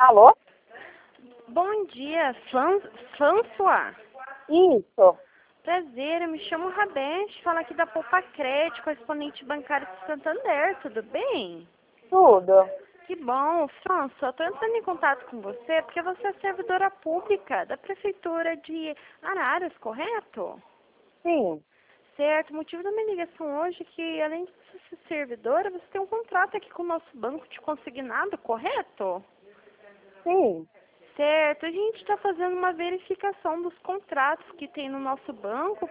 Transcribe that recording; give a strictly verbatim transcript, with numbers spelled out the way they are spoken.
Alô? Bom dia, Fran- François. Isso, Prazer, eu me chamo Rabete, falo aqui da Poupa Crédito, correspondente bancário de Santander, tudo bem? tudo. Que bom, François, estou entrando em contato com você porque você é servidora pública da Prefeitura de Araras, correto? Sim, Certo, o motivo da minha ligação hoje é que, além de você ser servidora, você tem um contrato aqui com o nosso banco de consignado, correto? sim. Certo, a gente está fazendo uma verificação dos contratos que tem no nosso banco